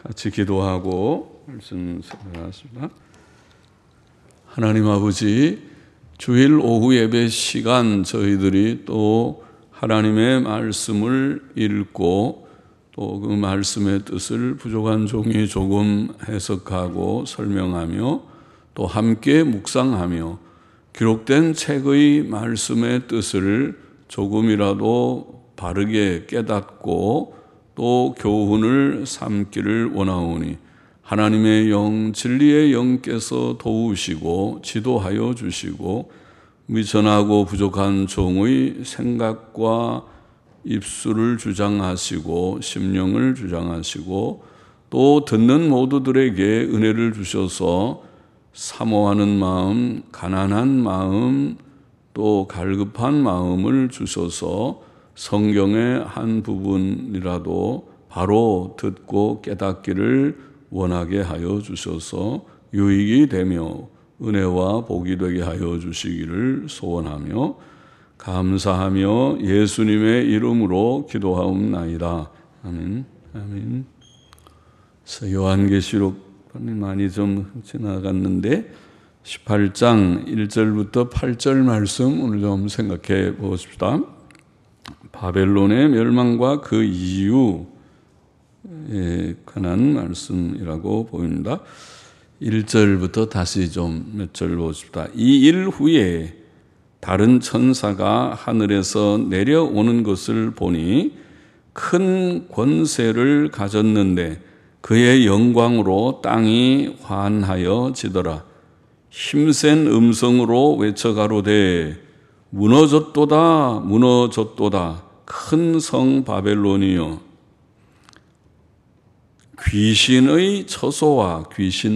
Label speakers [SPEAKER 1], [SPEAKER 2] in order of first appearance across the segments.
[SPEAKER 1] 같이 기도하고 말씀 생각하겠습니다. 하나님 아버지, 주일 오후 예배 시간 저희들이 또 하나님의 말씀을 읽고 또 그 말씀의 뜻을 부족한 종이 조금 해석하고 설명하며 또 함께 묵상하며 기록된 책의 말씀의 뜻을 조금이라도 바르게 깨닫고 또 교훈을 삼기를 원하오니 하나님의 영, 진리의 영께서 도우시고 지도하여 주시고 미천하고 부족한 종의 생각과 입술을 주장하시고 심령을 주장하시고 또 듣는 모두들에게 은혜를 주셔서 사모하는 마음, 가난한 마음, 또 갈급한 마음을 주셔서 성경의 한 부분이라도 바로 듣고 깨닫기를 원하게 하여 주셔서 유익이 되며 은혜와 복이 되게 하여 주시기를 소원하며 감사하며 예수님의 이름으로 기도하옵나이다. 아멘. 아멘. 요한계시록 많이 좀 지나갔는데 18장 1절부터 8절 말씀 오늘 좀 생각해 보십시다. 바벨론의 멸망과 그 이유에 관한 말씀이라고 보입니다. 1절부터 다시 좀 몇 절 보십시다. 이 일 후에 다른 천사가 하늘에서 내려오는 것을 보니 큰 권세를 가졌는데 그의 영광으로 땅이 환하여지더라. 힘센 음성으로 외쳐가로되 무너졌도다 무너졌도다 큰 성 바벨론이여 귀신의 처소와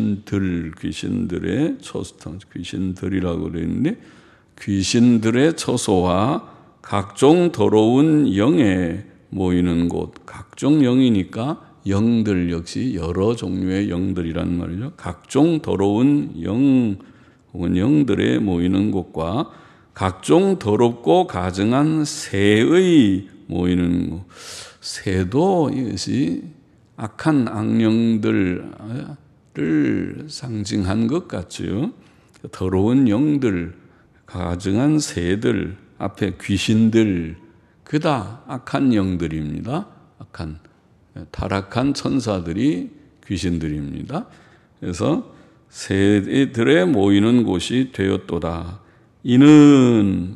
[SPEAKER 1] 귀신들의 처소, 귀신들이라고 그랬는데 귀신들의 처소와 각종 더러운 영에 모이는 곳, 각종 영이니까 영들 역시 여러 종류의 영들이란 말이죠. 각종 더러운 영 혹은 영들에 모이는 곳과 각종 더럽고 가증한 새의 모이는 곳. 새도 이것이 악한 악령들을 상징한 것 같죠. 더러운 영들, 가증한 새들, 앞에 귀신들, 그다 악한 영들입니다. 악한, 타락한 천사들이 귀신들입니다. 그래서 새들에 모이는 곳이 되었도다. 이는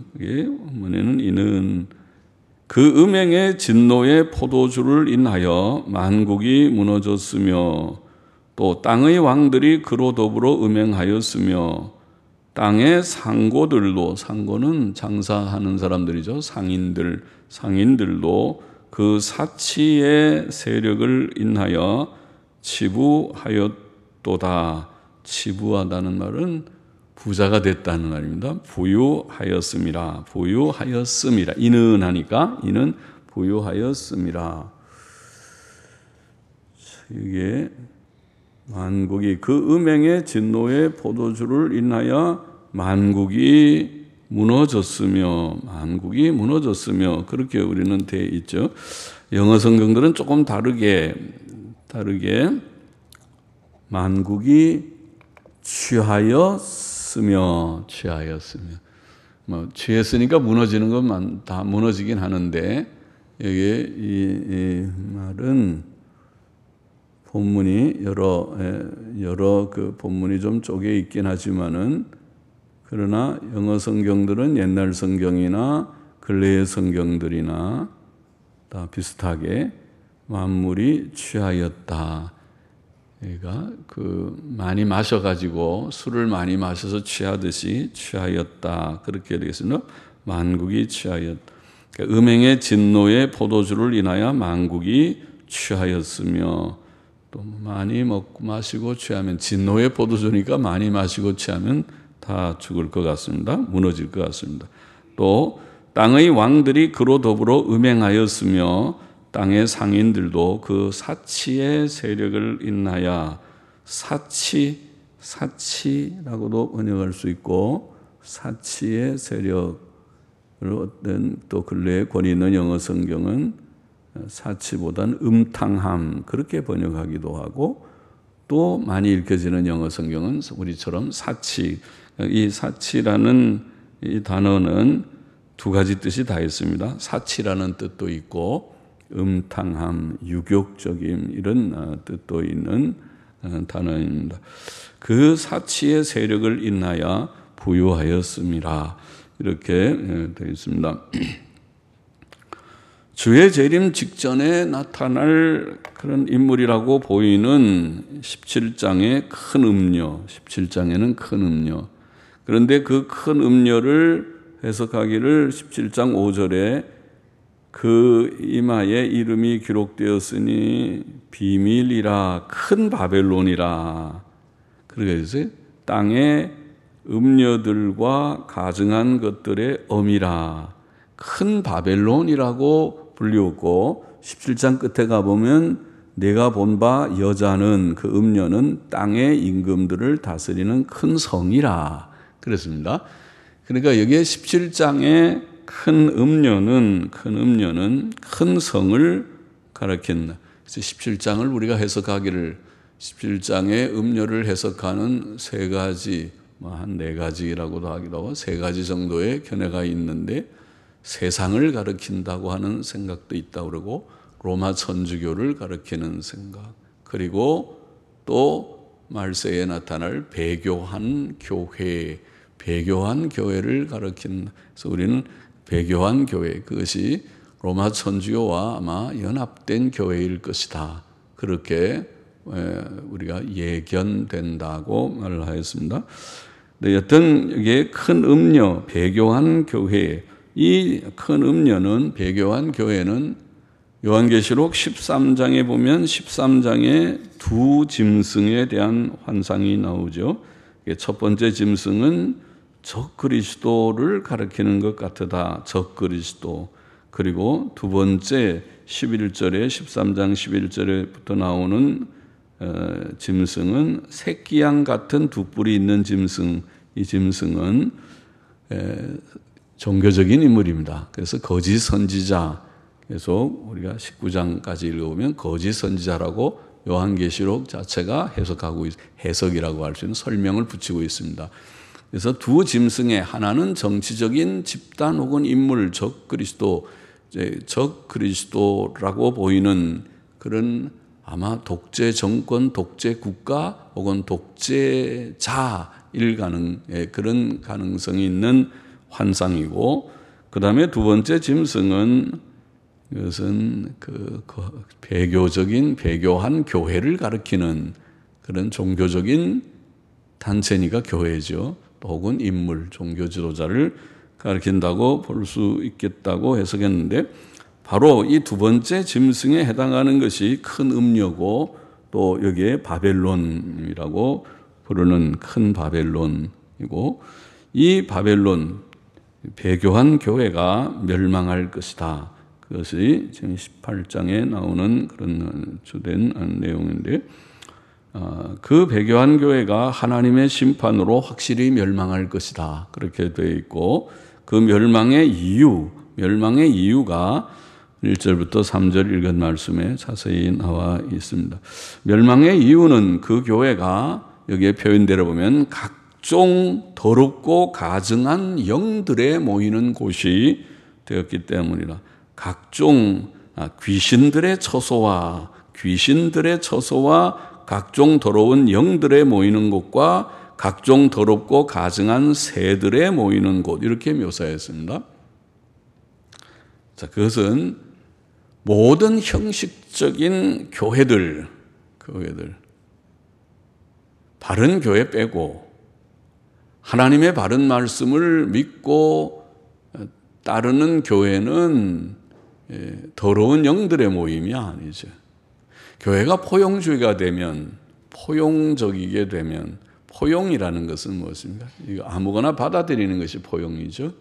[SPEAKER 1] 그 음행의 진노의 포도주를 인하여 만국이 무너졌으며 또 땅의 왕들이 그로 더불어 음행하였으며 땅의 상고들도, 상고는 장사하는 사람들이죠. 상인들도 그 사치의 세력을 인하여 치부하였도다. 치부하다는 말은 부자가 됐다는 말입니다. 부유하였음이라. 부유하였음이라. 이는 하니까 이는 부유하였음이라. 이게 만국이 그 음행의 진노의 포도주를 인하여 만국이 무너졌으며 그렇게 우리는 돼 있죠. 영어 성경들은 조금 다르게 만국이 취하였으며 취했으니까 무너지는 것만 다 무너지긴 하는데 여기 이 말은 본문이 여러 그 본문이 좀 쪼개 있긴 하지만은 그러나 영어 성경들은 옛날 성경이나 근래의 성경들이나 다 비슷하게 만물이 취하였다. 그러니까 그 많이 마셔가지고 술을 많이 마셔서 취하듯이 취하였다. 그렇게 되겠습니다. 만국이 취하였다. 그러니까 음행의 진노의 포도주를 인하여 만국이 취하였으며 또 많이 먹고 마시고 취하면 진노의 포도주니까 많이 마시고 취하면 다 죽을 것 같습니다. 무너질 것 같습니다. 또 땅의 왕들이 그로 더불어 음행하였으며 땅의 상인들도 그 사치의 세력을 인하여 사치라고도 번역할 수 있고 사치의 세력을 어떤 또 근래에 권위 있는 영어 성경은 사치보다는 음탕함 그렇게 번역하기도 하고 또 많이 읽혀지는 영어 성경은 우리처럼 사치, 이 사치라는 이 단어는 두 가지 뜻이 다 있습니다. 사치라는 뜻도 있고 음탕함, 유격적인 이런 뜻도 있는 단어입니다. 그 사치의 세력을 인하여 부유하였습니다. 이렇게 되어 있습니다. 주의 재림 직전에 나타날 그런 인물이라고 보이는 17장의 큰 음료, 17장에는 큰 음료. 그런데 그 큰 음료를 해석하기를 17장 5절에 그 이마에 이름이 기록되었으니 비밀이라 큰 바벨론이라. 그래서 땅의 음료들과 가증한 것들의 엄이라. 큰 바벨론이라고 불리웠고 17장 끝에 가보면 내가 본 바 여자는 그 음녀는 땅의 임금들을 다스리는 큰 성이라 그랬습니다. 그러니까 여기에 17장의 큰 음녀는 큰 성을 가리킨다. 그래서 17장을 우리가 해석하기를 17장의 음녀를 해석하는 세 가지, 한 네 가지라고도 하기도 하고 세 가지 정도의 견해가 있는데 세상을 가리킨다고 하는 생각도 있다고 그러고 로마 천주교를 가리키는 생각 그리고 또 말세에 나타날 배교한 교회 배교한 교회를 가리키는 그래서 우리는 배교한 교회 그것이 로마 천주교와 아마 연합된 교회일 것이다. 그렇게 우리가 예견된다고 말을 하였습니다. 네, 여튼 이게 큰 음료 배교한 교회 이 큰 음료는 배교한 교회는 요한계시록 13장에 보면 13장에 두 짐승에 대한 환상이 나오죠. 첫 번째 짐승은 적그리스도를 가리키는 것 같으다. 적그리스도. 그리고 두 번째 11절에 13장 11절에부터 나오는 짐승은 새끼양 같은 두 뿔이 있는 짐승. 이 짐승은 종교적인 인물입니다. 그래서 거짓 선지자 계속 우리가 19장까지 읽어보면 거짓 선지자라고 요한계시록 자체가 해석이라고 할 수 있는 설명을 붙이고 있습니다. 그래서 두 짐승의 하나는 정치적인 집단 혹은 인물 적그리스도라고 보이는 그런 아마 독재 정권, 독재 국가 혹은 독재자일 그런 가능성이 있는 환상이고 그 다음에 두 번째 짐승은 이것은 배교한 교회를 가리키는 그런 종교적인 단체니까 교회죠. 혹은 인물, 종교 지도자를 가리킨다고 볼 수 있겠다고 해석했는데 바로 이 두 번째 짐승에 해당하는 것이 큰 음료고 또 여기에 바벨론이라고 부르는 큰 바벨론이고 이 바벨론 배교한 교회가 멸망할 것이다. 그것이 지금 18장에 나오는 그런 주된 내용인데 그 배교한 교회가 하나님의 심판으로 확실히 멸망할 것이다. 그렇게 되어 있고 그 멸망의 이유가 1절부터 3절 읽은 말씀에 자세히 나와 있습니다. 멸망의 이유는 그 교회가 여기에 표현되어 보면 각종 더럽고 가증한 영들에 모이는 곳이 되었기 때문이라. 각종 귀신들의 처소와 각종 더러운 영들에 모이는 곳과 각종 더럽고 가증한 새들에 모이는 곳 이렇게 묘사했습니다. 자, 그것은 모든 형식적인 교회들 바른 교회 빼고 하나님의 바른 말씀을 믿고 따르는 교회는 더러운 영들의 모임이 아니죠. 교회가 포용주의가 되면 포용적이게 되면 포용이라는 것은 무엇입니까? 이거 아무거나 받아들이는 것이 포용이죠.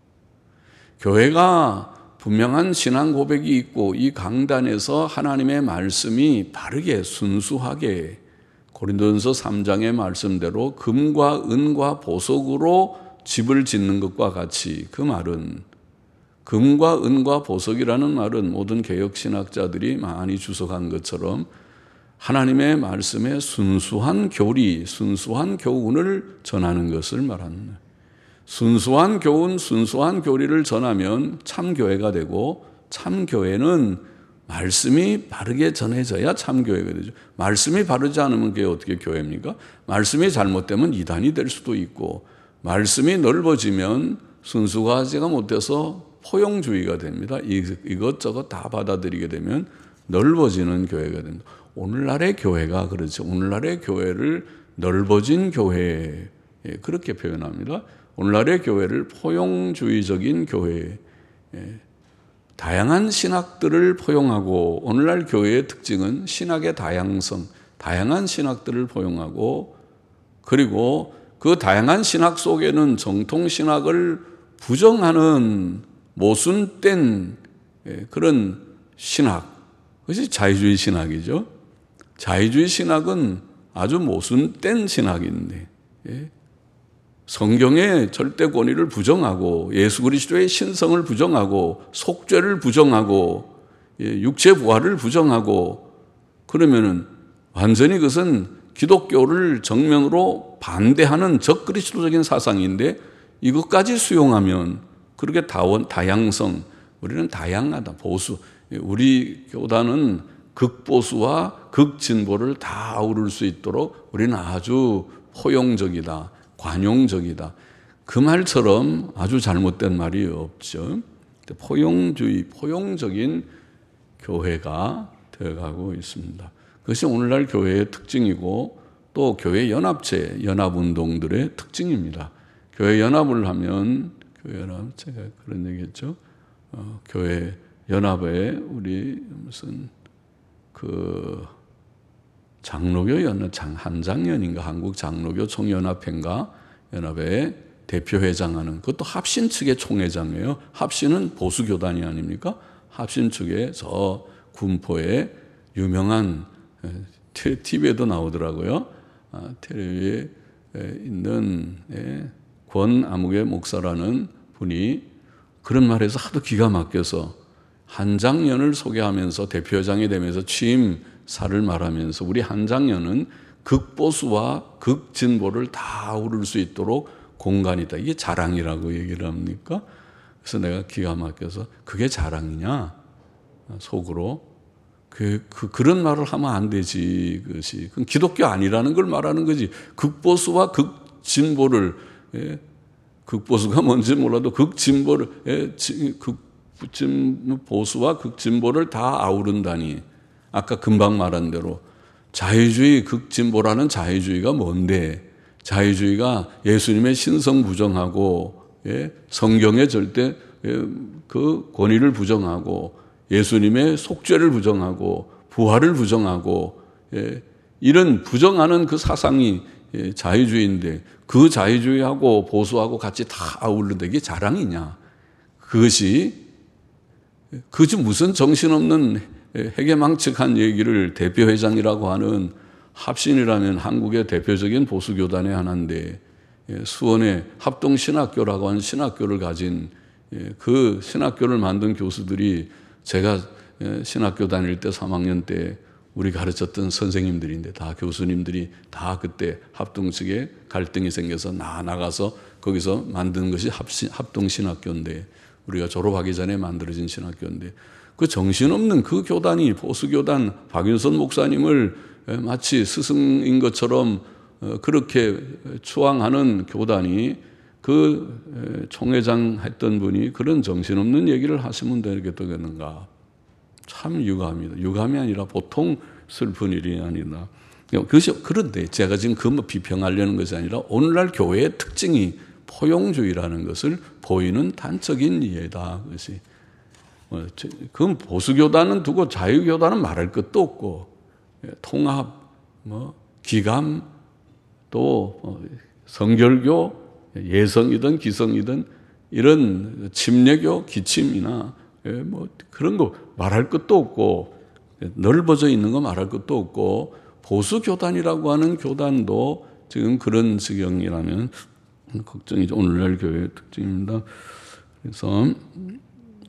[SPEAKER 1] 교회가 분명한 신앙 고백이 있고 이 강단에서 하나님의 말씀이 바르게 순수하게 고린도전서 3장의 말씀대로 금과 은과 보석으로 집을 짓는 것과 같이 그 말은 금과 은과 보석이라는 말은 모든 개혁신학자들이 많이 주석한 것처럼 하나님의 말씀에 순수한 교리, 순수한 교훈을 전하는 것을 말합니다. 순수한 교훈, 순수한 교리를 전하면 참교회가 되고, 참교회는 말씀이 바르게 전해져야 참교회가 되죠. 말씀이 바르지 않으면 그게 어떻게 교회입니까? 말씀이 잘못되면 이단이 될 수도 있고, 말씀이 넓어지면 순수하지가 못해서 포용주의가 됩니다. 이것저것 다 받아들이게 되면 넓어지는 교회가 됩니다. 오늘날의 교회가 그렇죠. 오늘날의 교회를 넓어진 교회, 그렇게 표현합니다. 오늘날의 교회를 포용주의적인 교회, 다양한 신학들을 포용하고, 오늘날 교회의 특징은 신학의 다양성, 다양한 신학들을 포용하고, 그리고 그 다양한 신학 속에는 정통신학을 부정하는 모순된 그런 신학, 그것이 자유주의 신학이죠. 자유주의 신학은 아주 모순된 신학인데, 성경의 절대 권위를 부정하고, 예수 그리스도의 신성을 부정하고, 속죄를 부정하고, 육체 부활을 부정하고, 그러면은 완전히 그것은 기독교를 정면으로 반대하는 적그리스도적인 사상인데, 이것까지 수용하면 그렇게 다양성, 우리는 다양하다, 보수. 우리 교단은 극보수와 극진보를 다 아우를 수 있도록 우리는 아주 포용적이다, 관용적이다. 그 말처럼 아주 잘못된 말이 없죠. 포용주의, 포용적인 교회가 되어가고 있습니다. 그것이 오늘날 교회의 특징이고 또 교회 연합체, 연합운동들의 특징입니다. 교회 연합을 하면, 교회 연합, 제가 그런 얘기했죠. 교회 연합에 우리 무슨 장로교 연합, 한장연인가, 한국 장로교 총연합회인가 연합회 대표회장하는, 그것도 합신 측의 총회장이에요. 합신은 보수교단이 아닙니까? 합신 측의 저 군포에 유명한, TV에도 나오더라고요. 텔레비에 있는 권아무개 목사라는 분이 그런 말에서 하도 기가 막혀서 한장연을 소개하면서 대표회장이 되면서 취임사를 말하면서, 우리 한장연은 극보수와 극진보를 다 아우를 수 있도록 공간이다. 이게 자랑이라고 얘기를 합니까? 그래서 내가 기가 막혀서 그게 자랑이냐? 속으로. 그런 말을 하면 안 되지. 그것이. 그건 기독교 아니라는 걸 말하는 거지. 극보수와 극진보를, 극보수가 뭔지 몰라도 극진보를, 보수와 극진보를 다 아우른다니. 아까 금방 말한 대로 자유주의, 극진보라는 자유주의가 뭔데? 자유주의가 예수님의 신성 부정하고, 성경의 절대 그 권위를 부정하고, 예수님의 속죄를 부정하고, 부활을 부정하고, 이런 부정하는 그 사상이 자유주의인데, 그 자유주의하고 보수하고 같이 다 아우른다. 이게 자랑이냐? 그것이 무슨 정신없는 해괴망측한 얘기를 대표회장이라고 하는, 합신이라면 한국의 대표적인 보수교단의 하나인데, 수원의 합동신학교라고 하는 신학교를 가진 그 신학교를 만든 교수들이, 제가 신학교 다닐 때 3학년 때 우리 가르쳤던 선생님들인데, 다 교수님들이 다 그때 합동 측에 갈등이 생겨서 나가서 거기서 만든 것이 합동신학교인데, 우리가 졸업하기 전에 만들어진 신학교인데, 그 정신없는 그 교단이, 보수교단, 박윤선 목사님을 마치 스승인 것처럼 그렇게 추앙하는 교단이, 그 총회장 했던 분이 그런 정신없는 얘기를 하시면 되게 되겠는가. 참 유감이다. 유감이 아니라 보통 슬픈 일이 아니라. 그것이, 그런데 제가 지금 그거 비평하려는 것이 아니라 오늘날 교회의 특징이 포용주의라는 것을 보이는 단적인 예다. 그것이. 그건 보수교단은 두고 자유교단은 말할 것도 없고, 통합, 기감, 또 성결교, 예성이든 기성이든 이런 침례교, 기침이나 그런 거 말할 것도 없고, 넓어져 있는 거 말할 것도 없고, 보수교단이라고 하는 교단도 지금 그런 지경이라면 걱정이죠. 오늘날 교회의 특징입니다. 그래서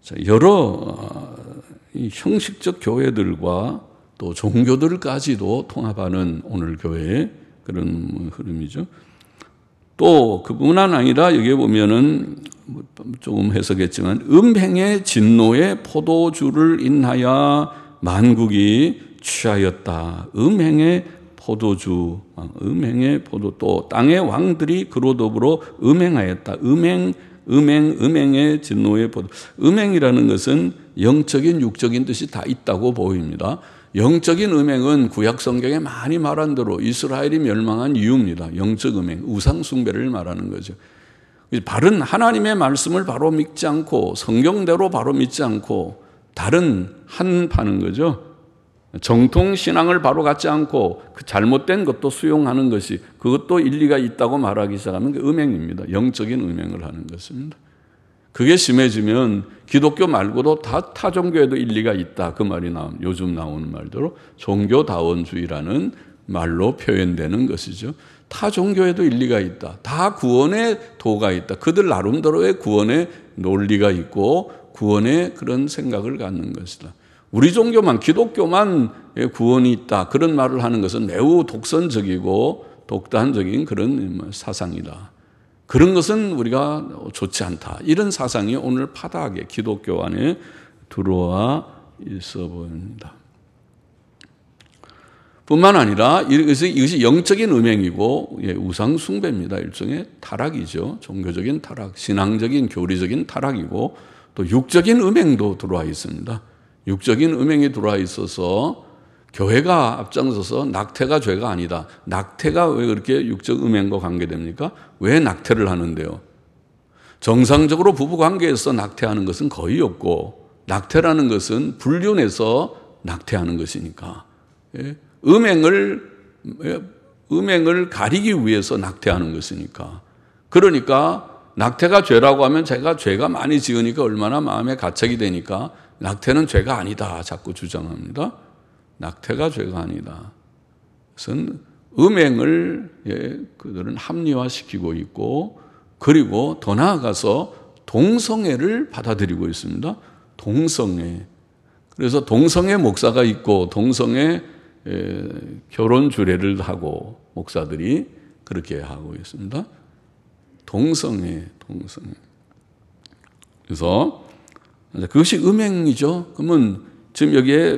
[SPEAKER 1] 여러 이 형식적 교회들과 또 종교들까지도 통합하는 오늘 교회의 그런 흐름이죠. 또 그뿐만 아니라 여기에 보면은 조금 해석했지만 음행의 진노의 포도주를 인하여 만국이 취하였다. 음행의 포도주, 또 땅의 왕들이 그로 더불어 음행하였다. 음행의 진노의 포도. 음행이라는 것은 영적인, 육적인 뜻이 다 있다고 보입니다. 영적인 음행은 구약 성경에 많이 말한 대로 이스라엘이 멸망한 이유입니다. 영적 음행, 우상 숭배를 말하는 거죠. 바른 하나님의 말씀을 바로 믿지 않고 성경대로 바로 믿지 않고 다른 한파는 거죠. 정통 신앙을 바로 갖지 않고 그 잘못된 것도 수용하는 것이 그것도 일리가 있다고 말하기 시작하면 그 음행입니다. 영적인 음행을 하는 것입니다. 그게 심해지면 기독교 말고도 타 종교에도 일리가 있다. 그 말이 요즘 나오는 말대로 종교다원주의라는 말로 표현되는 것이죠. 타 종교에도 일리가 있다. 다 구원의 도가 있다. 그들 나름대로의 구원의 논리가 있고 구원의 그런 생각을 갖는 것이다. 우리 종교만, 기독교만 구원이 있다. 그런 말을 하는 것은 매우 독선적이고 독단적인 그런 사상이다. 그런 것은 우리가 좋지 않다. 이런 사상이 오늘 파다하게 기독교 안에 들어와 있어 보입니다. 뿐만 아니라 이것이 영적인 음행이고 우상 숭배입니다. 일종의 타락이죠. 종교적인 타락, 신앙적인 교리적인 타락이고 또 육적인 음행도 들어와 있습니다. 육적인 음행이 들어와 있어서 교회가 앞장서서 낙태가 죄가 아니다. 낙태가 왜 그렇게 육적 음행과 관계됩니까? 왜 낙태를 하는데요? 정상적으로 부부관계에서 낙태하는 것은 거의 없고 낙태라는 것은 불륜해서 낙태하는 것이니까 음행을 가리기 위해서 낙태하는 것이니까 그러니까 낙태가 죄라고 하면 제가 죄가 많이 지으니까 얼마나 마음에 가책이 되니까 낙태는 죄가 아니다 자꾸 주장합니다. 낙태가 죄가 아니다. 그것은 음행을 그들은 합리화시키고 있고 그리고 더 나아가서 동성애를 받아들이고 있습니다. 동성애. 그래서 동성애 목사가 있고 동성애 결혼 주례를 하고 목사들이 그렇게 하고 있습니다. 동성애. 그래서 그것이 음행이죠. 그러면 지금 여기에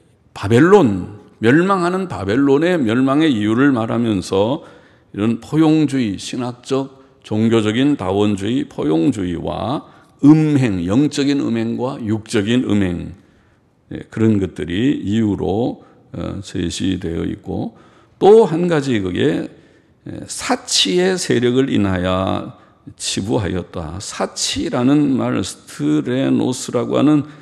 [SPEAKER 1] 멸망하는 바벨론의 멸망의 이유를 말하면서 이런 포용주의, 신학적, 종교적인 다원주의, 포용주의와 음행, 영적인 음행과 육적인 음행 그런 것들이 이유로 제시되어 있고 또 한 가지 그게 사치의 세력을 인하여 치부하였다. 사치라는 말 스트레노스라고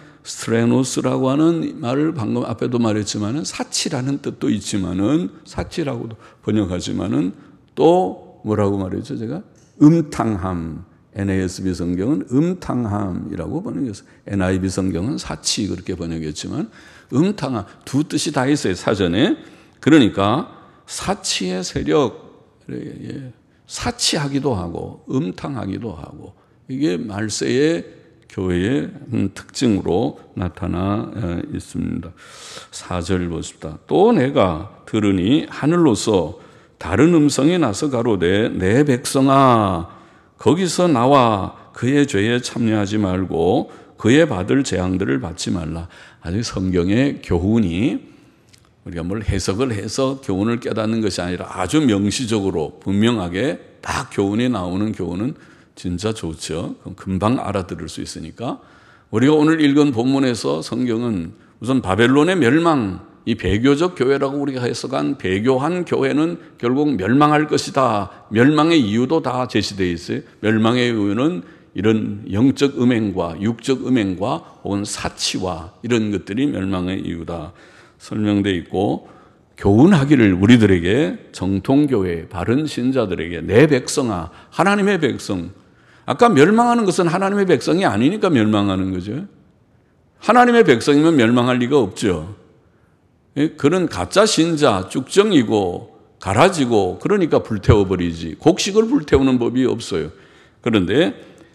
[SPEAKER 1] 하는 말을 방금 앞에도 말했지만은 사치라는 뜻도 있지만은 사치라고도 번역하지만은 또 뭐라고 말했죠 제가? 음탕함. NASB 성경은 음탕함이라고 번역했어요. NIV 성경은 사치 그렇게 번역했지만 음탕함 두 뜻이 다 있어요 사전에. 그러니까 사치의 세력, 사치하기도 하고 음탕하기도 하고 이게 말세의 교회의 특징으로 나타나 있습니다. 4절 보십시다. 또 내가 들으니 하늘로서 다른 음성이 나서 가로되 내 백성아 거기서 나와 그의 죄에 참여하지 말고 그의 받을 재앙들을 받지 말라. 아직 성경의 교훈이 우리가 뭘 해석을 해서 교훈을 깨닫는 것이 아니라 아주 명시적으로 분명하게 딱 교훈이 나오는 교훈은 진짜 좋죠. 금방 알아들을 수 있으니까. 우리가 오늘 읽은 본문에서 성경은 우선 바벨론의 멸망, 이 배교적 교회라고 우리가 해석한 배교한 교회는 결국 멸망할 것이다. 멸망의 이유도 다 제시되어 있어요. 멸망의 이유는 이런 영적 음행과 육적 음행과 혹은 사치와 이런 것들이 멸망의 이유다. 설명되어 있고 교훈하기를 우리들에게 정통교회, 바른 신자들에게 내 백성아, 하나님의 백성. 아까 멸망하는 것은 하나님의 백성이 아니니까 멸망하는 거죠. 하나님의 백성이면 멸망할 리가 없죠. 그런 가짜 신자, 쭉정이고 가라지고 그러니까 불태워버리지. 곡식을 불태우는 법이 없어요. 그런데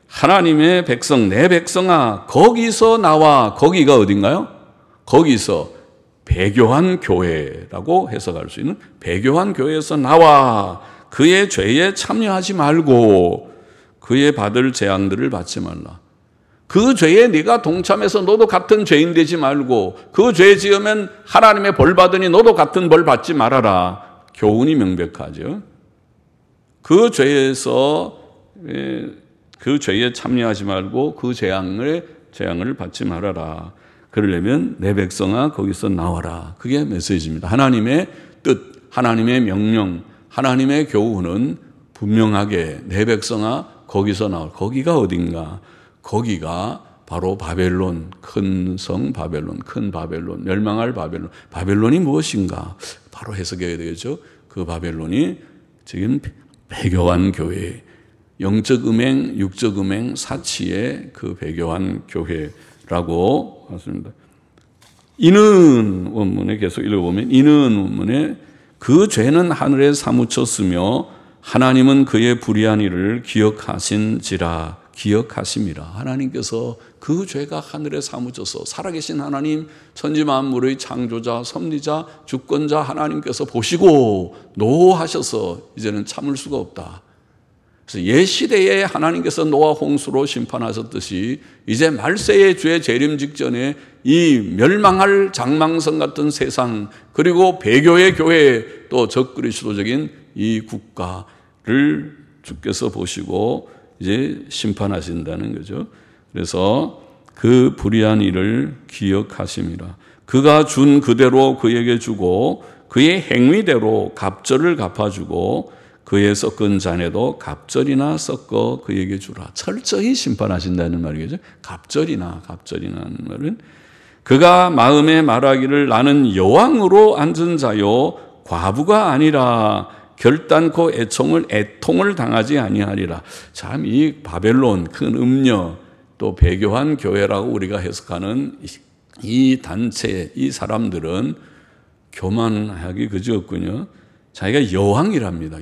[SPEAKER 1] 하나님의 백성, 내 백성아, 거기서 나와. 거기가 어딘가요? 거기서 배교한 교회라고 해석할 수 있는 배교한 교회에서 나와. 그의 죄에 참여하지 말고 그의 받을 재앙들을 받지 말라. 그 죄에 네가 동참해서 너도 같은 죄인 되지 말고 그 죄 지으면 하나님의 벌 받으니 너도 같은 벌 받지 말아라. 교훈이 명백하죠. 그 죄에서 그 죄에 참여하지 말고 그 재앙을 받지 말아라. 그러려면 내 백성아 거기서 나와라. 그게 메시지입니다. 하나님의 뜻, 하나님의 명령, 하나님의 교훈은 분명하게 내 백성아 거기서 나와. 거기가 어딘가? 거기가 바로 바벨론, 큰 성 바벨론, 큰 바벨론, 멸망할 바벨론. 바벨론이 무엇인가? 바로 해석해야 되겠죠. 그 바벨론이 지금 배교한 교회, 영적 음행, 육적 음행, 사치의 그 배교한 교회라고 하습니다. 이는 원문에 계속 읽어보면 이는 원문에 그 죄는 하늘에 사무쳤으며 하나님은 그의 불의한 일을 기억하신지라. 기억하심이라. 하나님께서 그 죄가 하늘에 사무쳐서 살아계신 하나님, 천지만물의 창조자, 섭리자, 주권자 하나님께서 보시고 노하셔서 이제는 참을 수가 없다. 그래서 옛 시대에 하나님께서 노아 홍수로 심판하셨듯이 이제 말세의 주의 재림 직전에 이 멸망할 장망성 같은 세상, 그리고 배교의 교회, 또 적그리스도적인 이 국가를 주께서 보시고 이제 심판하신다는 거죠. 그래서 그 불의한 일을 기억하심이라. 그가 준 그대로 그에게 주고 그의 행위대로 갑절을 갚아주고 그의 섞은 잔에도 갑절이나 섞어 그에게 주라. 철저히 심판하신다는 말이겠죠. 갑절이나 하는 말은 그가 마음에 말하기를 나는 여왕으로 앉은 자요 과부가 아니라 결단코 애통을 당하지 아니하리라. 참 이 바벨론 큰 음녀 또 배교한 교회라고 우리가 해석하는 이 단체 이 사람들은 교만하기 그지없군요. 자기가 여왕이랍니다.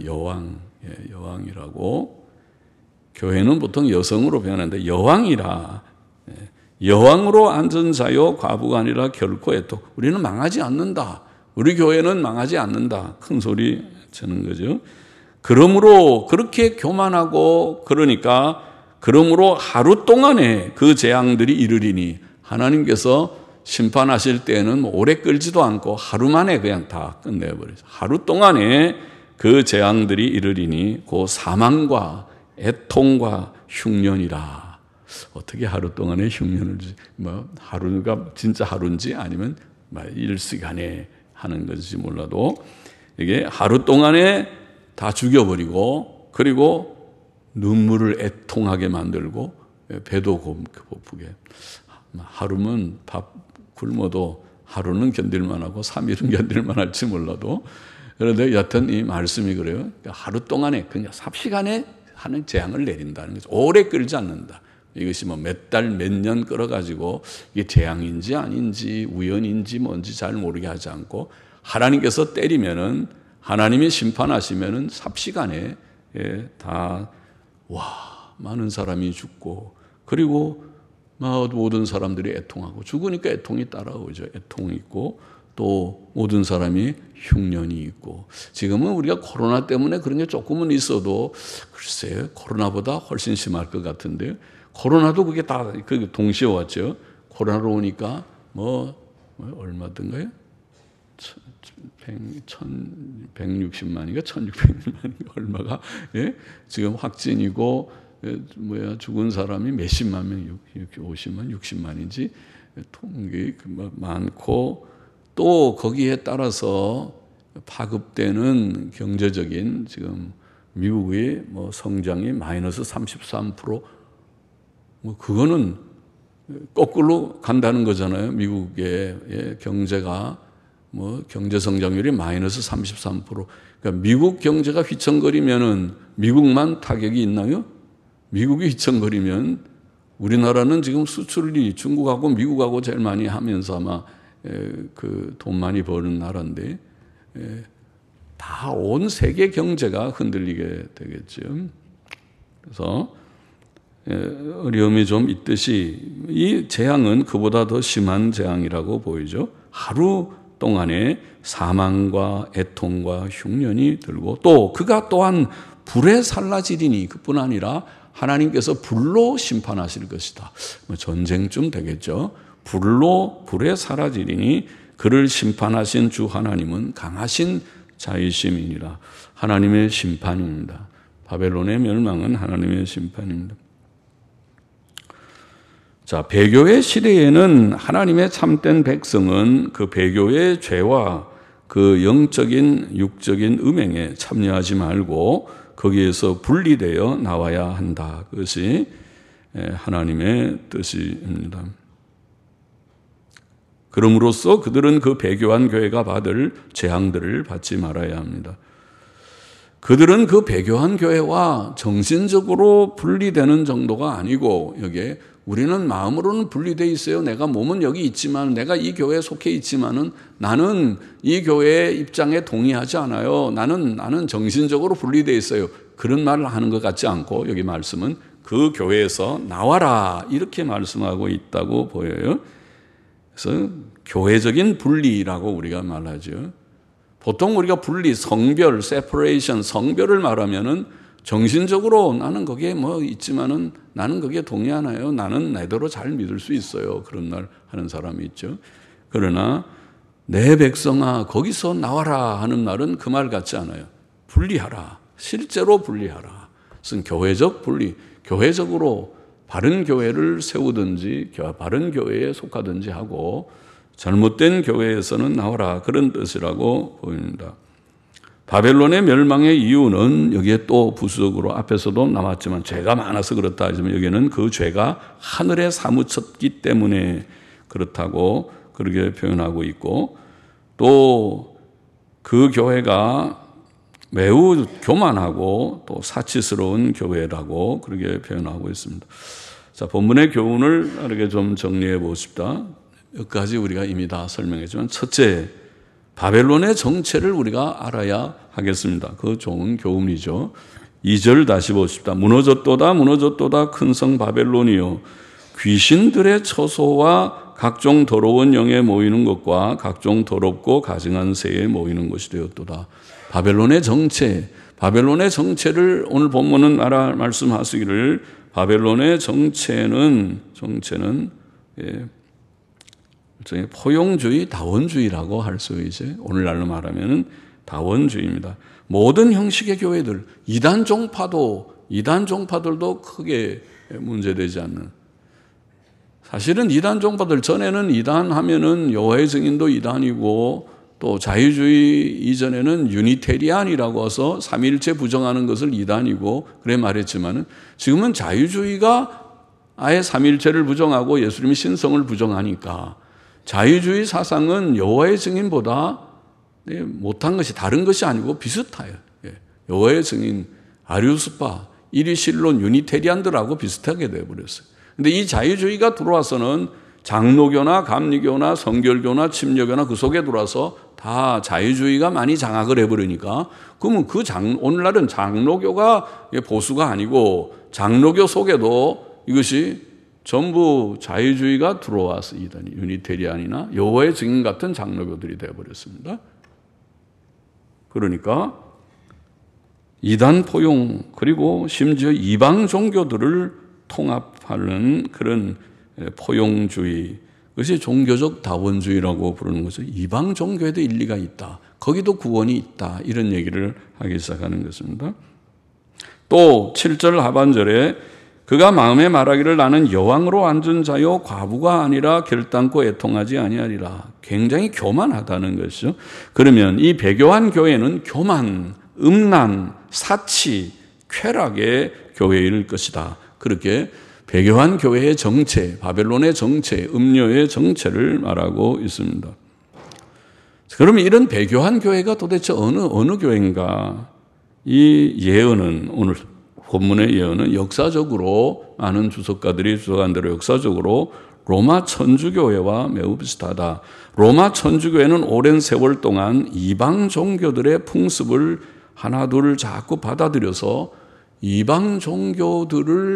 [SPEAKER 1] 여왕이라고. 교회는 보통 여성으로 표현하는데 여왕이라. 여왕으로 앉은 자요 과부가 아니라 결코 애통. 우리는 망하지 않는다. 우리 교회는 망하지 않는다. 큰 소리 치는 거죠. 그러므로 그렇게 교만하고 그러므로 하루 동안에 그 재앙들이 이르리니 하나님께서 심판하실 때는 오래 끌지도 않고 하루 만에 그냥 다 끝내버리죠. 하루 동안에 그 재앙들이 이르리니 그 사망과 애통과 흉년이라. 어떻게 하루 동안에 흉년을 주지? 하루가 진짜 하루인지 아니면 일시간에 하는 것인지 몰라도 이게 하루 동안에 다 죽여버리고 그리고 눈물을 애통하게 만들고 배도 고프게. 하루면 밥 굶어도 하루는 견딜만 하고 3일은 견딜만 할지 몰라도 그런데 여하튼 이 말씀이 그래요. 하루 동안에 그냥 삽시간에 하는 재앙을 내린다는 거죠. 오래 끌지 않는다. 이것이 몇 달, 몇 년 끌어가지고 이게 재앙인지 아닌지 우연인지 뭔지 잘 모르게 하지 않고 하나님께서 때리면은 하나님이 심판하시면은 삽시간에 다 많은 사람이 죽고 그리고 모든 사람들이 애통하고 죽으니까 애통이 따라오죠. 애통이 있고 또 모든 사람이 흉년이 있고 지금은 우리가 코로나 때문에 그런 게 조금은 있어도 글쎄요 코로나보다 훨씬 심할 것 같은데요. 코로나도 그게 다 동시에 왔죠. 코로나로 오니까 얼마든가요? 160만인가 1600만인가 얼마가 지금 확진이고 죽은 사람이 몇십만 명, 50만, 60만인지 통계 많고 또 거기에 따라서 파급되는 경제적인 지금 미국의 성장이 마이너스 33% 그거는 거꾸로 간다는 거잖아요. 미국의 경제가 경제 성장률이 마이너스 33%. 그러니까 미국 경제가 휘청거리면은 미국만 타격이 있나요? 미국이 휘청거리면 우리나라는 지금 수출이 중국하고 미국하고 제일 많이 하면서 아마 그 돈 많이 버는 나라인데 다 온 세계 경제가 흔들리게 되겠죠. 그래서 어려움이 좀 있듯이 이 재앙은 그보다 더 심한 재앙이라고 보이죠. 하루 동안에 사망과 애통과 흉년이 들고 또 그가 또한 불에 살라지리니 그뿐 아니라 하나님께서 불로 심판하실 것이다. 전쟁쯤 되겠죠. 불에 사라지리니 그를 심판하신 주 하나님은 강하신 자이심이니라. 하나님의 심판입니다. 바벨론의 멸망은 하나님의 심판입니다. 자, 배교의 시대에는 하나님의 참된 백성은 그 배교의 죄와 그 영적인 육적인 음행에 참여하지 말고 거기에서 분리되어 나와야 한다. 그것이 하나님의 뜻입니다. 그럼으로써 그들은 그 배교한 교회가 받을 재앙들을 받지 말아야 합니다. 그들은 그 배교한 교회와 정신적으로 분리되는 정도가 아니고 여기에 우리는 마음으로는 분리되어 있어요. 내가 몸은 여기 있지만 내가 이 교회에 속해 있지만은 나는 이 교회의 입장에 동의하지 않아요. 나는 정신적으로 분리되어 있어요. 그런 말을 하는 것 같지 않고 여기 말씀은 그 교회에서 나와라 이렇게 말씀하고 있다고 보여요. 그래서 교회적인 분리라고 우리가 말하죠. 보통 우리가 분리, 성별, separation, 성별을 말하면은 정신적으로 나는 거기에 뭐 있지만은 나는 거기에 동의하나요? 나는 내대로 잘 믿을 수 있어요. 그런 말 하는 사람이 있죠. 그러나 내 백성아 거기서 나와라 하는 말은 그 말 같지 않아요. 분리하라. 실제로 분리하라. 그것은 교회적 분리, 교회적으로 바른 교회를 세우든지 바른 교회에 속하든지 하고 잘못된 교회에서는 나와라. 그런 뜻이라고 보입니다. 바벨론의 멸망의 이유는 여기에 또 부수적으로 앞에서도 나왔지만 죄가 많아서 그렇다 하지만 여기는 그 죄가 하늘에 사무쳤기 때문에 그렇다고 그렇게 표현하고 있고 또 그 교회가 매우 교만하고 또 사치스러운 교회라고 그렇게 표현하고 있습니다. 자, 본문의 교훈을 이렇게 좀 정리해 보십시다. 여기까지 우리가 이미 다 설명했지만 첫째, 바벨론의 정체를 우리가 알아야 하겠습니다. 그 좋은 교훈이죠. 2절 다시 보십시다. 무너졌도다 무너졌도다 큰 성 바벨론이요 귀신들의 처소와 각종 더러운 영에 모이는 것과 각종 더럽고 가증한 새에 모이는 것이 되었도다. 바벨론의 정체를 오늘 본문은 말씀하시기를 바벨론의 정체는 포용주의, 다원주의라고 할 수 있죠. 오늘날로 말하면 다원주의입니다. 모든 형식의 교회들, 이단 종파들도 크게 문제되지 않는. 사실은 이단 종파들 전에는 이단 하면은 여호와의 증인도 이단이고 또 자유주의 이전에는 유니테리안이라고 해서 삼위일체 부정하는 것을 이단이고 그래 말했지만은 지금은 자유주의가 아예 삼위일체를 부정하고 예수님의 신성을 부정하니까 자유주의 사상은 여호와의 증인보다 못한 것이 다른 것이 아니고 비슷해요. 여호와의 증인, 아리우스파, 이리실론, 유니테리안들하고 비슷하게 되어버렸어요. 그런데 이 자유주의가 들어와서는 장로교나 감리교나 성결교나 침례교나 그 속에 들어와서 다 자유주의가 많이 장악을 해버리니까 그러면 오늘날은 장로교가 보수가 아니고 장로교 속에도 이것이 전부 자유주의가 들어와서 이단이 유니테리안이나 여호와의 증인 같은 장로교들이 되어버렸습니다. 그러니까 이단 포용 그리고 심지어 이방 종교들을 통합하는 그런 포용주의 그것이 종교적 다원주의라고 부르는 거죠. 이방 종교에도 일리가 있다. 거기도 구원이 있다. 이런 얘기를 하기 시작하는 것입니다. 또 7절 하반절에 그가 마음에 말하기를 나는 여왕으로 앉은 자요 과부가 아니라 결단코 애통하지 아니하리라. 굉장히 교만하다는 것이죠. 그러면 이 배교한 교회는 교만, 음란, 사치, 쾌락의 교회일 것이다. 그렇게 배교한 교회의 정체, 바벨론의 정체, 음료의 정체를 말하고 있습니다. 그러면 이런 배교한 교회가 도대체 어느 교회인가? 이 예언은 오늘 본문의 예언은 역사적으로 많은 주석가들이 주석한 대로 역사적으로 로마 천주교회와 매우 비슷하다. 로마 천주교회는 오랜 세월 동안 이방 종교들의 풍습을 하나둘 자꾸 받아들여서 이방 종교들을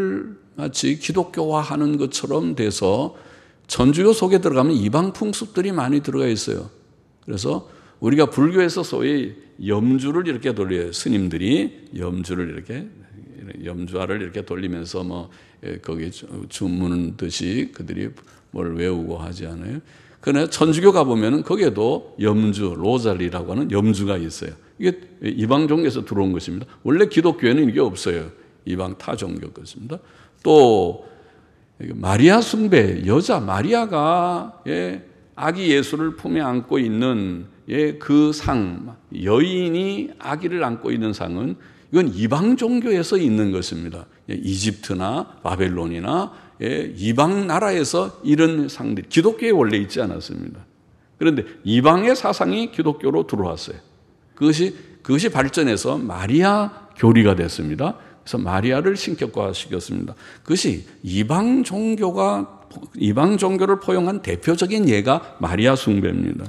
[SPEAKER 1] 마치 기독교화하는 것처럼 돼서 천주교 속에 들어가면 이방 풍습들이 많이 들어가 있어요. 그래서 우리가 불교에서 소위 염주를 이렇게 돌려요. 스님들이 염주를 이렇게, 염주화를 이렇게 돌리면서 뭐 거기 주무는 듯이 그들이 뭘 외우고 하지 않아요. 그러나 천주교 가보면은 거기에도 염주, 로자리라고 하는 염주가 있어요. 이게 이방 종교에서 들어온 것입니다. 원래 기독교에는 이게 없어요. 이방 타 종교 것입니다. 또 마리아 숭배, 여자 마리아가 아기 예수를 품에 안고 있는 그 상, 여인이 아기를 안고 있는 상은 이건 이방 종교에서 있는 것입니다. 이집트나 바벨론이나 이방 나라에서 이런 상들이 기독교에 원래 있지 않았습니다. 그런데 이방의 사상이 기독교로 들어왔어요. 그것이 발전해서 마리아 교리가 됐습니다. 그래서 마리아를 신격화시켰습니다. 그것이 이방 종교를 포용한 대표적인 예가 마리아 숭배입니다.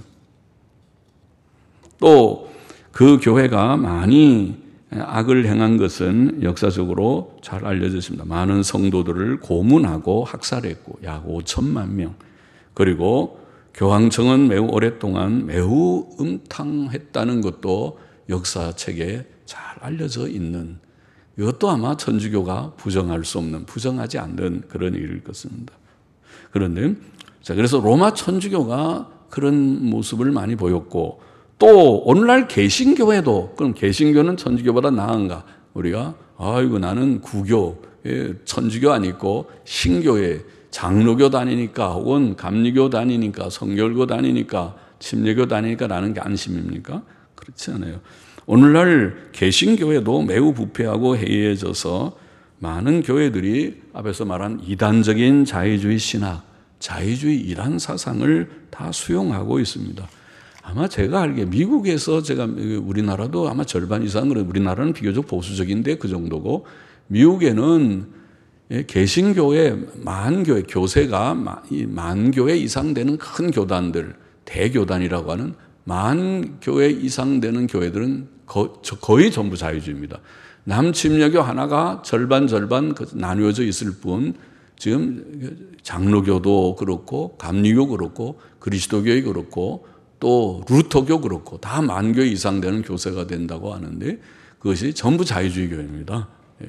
[SPEAKER 1] 또 그 교회가 많이 악을 행한 것은 역사적으로 잘 알려져 있습니다. 많은 성도들을 고문하고 학살했고 약 5천만 명. 그리고 교황청은 매우 오랫동안 매우 음탕했다는 것도 역사책에 잘 알려져 있는, 이것도 아마 천주교가 부정할 수 없는, 부정하지 않는 그런 일일 것입니다. 그런데 그래서 로마 천주교가 그런 모습을 많이 보였고, 또 오늘날 개신교회도, 그럼 개신교는 천주교보다 나은가? 우리가 아이고 나는 구교, 천주교 아니고 신교회, 장로교 다니니까 혹은 감리교 다니니까 성결교 다니니까 침례교 다니니까 라는 게 안심입니까? 그렇지 않아요. 오늘날 개신교회도 매우 부패하고 해이해져서 많은 교회들이 앞에서 말한 이단적인 자유주의 신학, 자유주의 이단 사상을 다 수용하고 있습니다. 아마 제가 알기에 미국에서 우리나라도 아마 절반 이상은, 우리나라는 비교적 보수적인데 그 정도고, 미국에는 개신교회 만교회, 교세가 만교회 이상 되는 큰 교단들, 대교단이라고 하는 만교회 이상 되는 교회들은 거의 전부 자유주의입니다. 남침례교 하나가 절반 나누어져 있을 뿐, 지금 장로교도 그렇고 감리교 그렇고 그리스도교회 그렇고 또 루터교 그렇고 다 만교 이상 되는 교세가 된다고 하는데 그것이 전부 자유주의 교회입니다.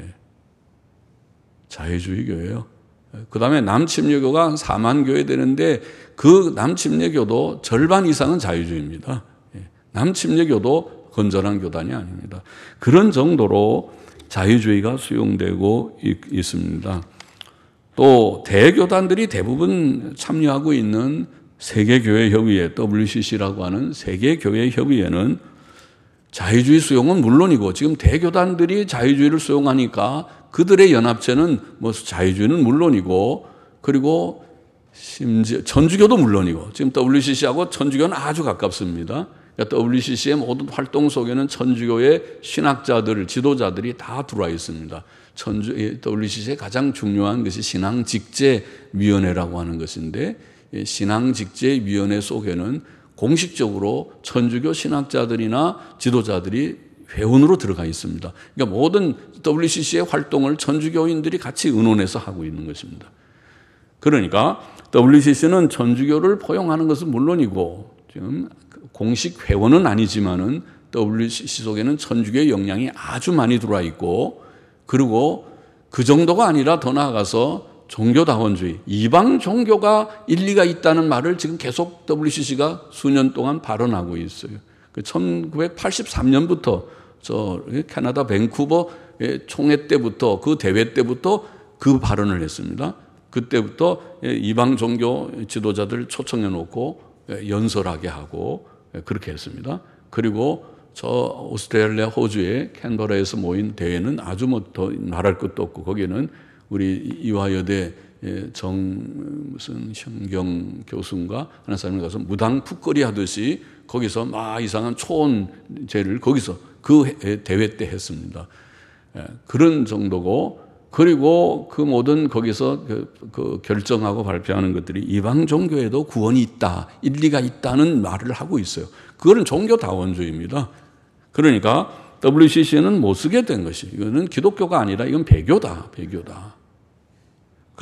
[SPEAKER 1] 자유주의 교회예요. 그 다음에 남침례교가 한 4만 교회 되는데 그 남침례교도 절반 이상은 자유주의입니다. 남침례교도 건전한 교단이 아닙니다. 그런 정도로 자유주의가 수용되고 있습니다. 또 대교단들이 대부분 참여하고 있는 세계교회협의회, WCC라고 하는 세계교회협의회는 자유주의 수용은 물론이고, 지금 대교단들이 자유주의를 수용하니까 그들의 연합체는 뭐 자유주의는 물론이고, 그리고 심지어 천주교도 물론이고, 지금 WCC하고 천주교는 아주 가깝습니다. 그러니까 WCC의 모든 활동 속에는 천주교의 신학자들, 지도자들이 다 들어와 있습니다. WCC의 가장 중요한 것이 신앙직제위원회라고 하는 것인데, 신앙직제위원회 속에는 공식적으로 천주교 신학자들이나 지도자들이 회원으로 들어가 있습니다. 그러니까 모든 WCC의 활동을 천주교인들이 같이 의논해서 하고 있는 것입니다. 그러니까 WCC는 천주교를 포용하는 것은 물론이고, 지금 공식 회원은 아니지만은 WCC 속에는 천주교의 영향이 아주 많이 들어와 있고, 그리고 그 정도가 아니라 더 나아가서 종교다원주의, 이방 종교가 일리가 있다는 말을 지금 계속 WCC가 수년 동안 발언하고 있어요. 1983년부터 저 캐나다 밴쿠버 총회 때부터, 그 대회 때부터 그 발언을 했습니다. 그때부터 이방 종교 지도자들 초청해 놓고 연설하게 하고 그렇게 했습니다. 그리고 저 오스트레일리아 호주의 캔버라에서 모인 대회는 아주 뭐 더 말할 것도 없고, 거기는 우리 이화여대 무슨 현경 교수인가 하는 사람이 가서 무당 풋거리 하듯이 거기서 막 이상한 초혼제를 거기서 그 대회 때 했습니다. 그런 정도고, 그리고 그 모든 거기서 그 결정하고 발표하는 것들이 이방 종교에도 구원이 있다, 일리가 있다는 말을 하고 있어요. 그거는 종교다원주의입니다. 그러니까 WCC는 못 쓰게 된 것이, 이거는 기독교가 아니라 이건 배교다.